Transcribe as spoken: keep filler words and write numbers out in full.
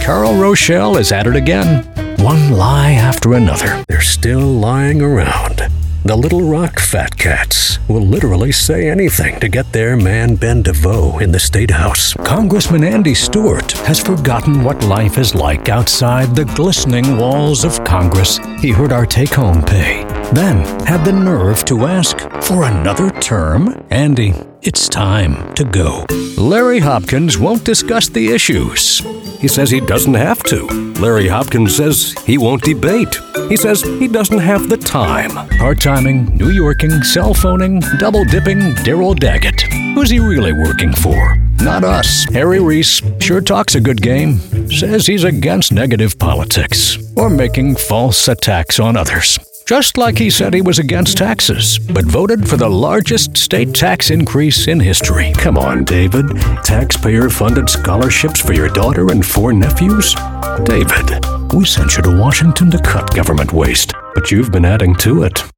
Carl Rochelle is at it again. One lie after another. They're still lying around. The Little Rock Fat Cats will literally say anything to get their man Ben DeVoe in the State House. Congressman Andy Stewart has forgotten what life is like outside the glistening walls of Congress. He heard our take-home pay, then had the nerve to ask for another term. Andy, it's time to go. Larry Hopkins won't discuss the issues. He says he doesn't have to. Larry Hopkins says he won't debate. He says he doesn't have the time. Part-timing, New Yorking, cell phoning, double-dipping Daryl Daggett. Who's he really working for? Not us. Harry Reese sure talks a good game. Says he's against negative politics or making false attacks on others. Just like he said he was against taxes, but voted for the largest state tax increase in history. Come on, David. Taxpayer-funded scholarships for your daughter and four nephews? David, we sent you to Washington to cut government waste, but you've been adding to it.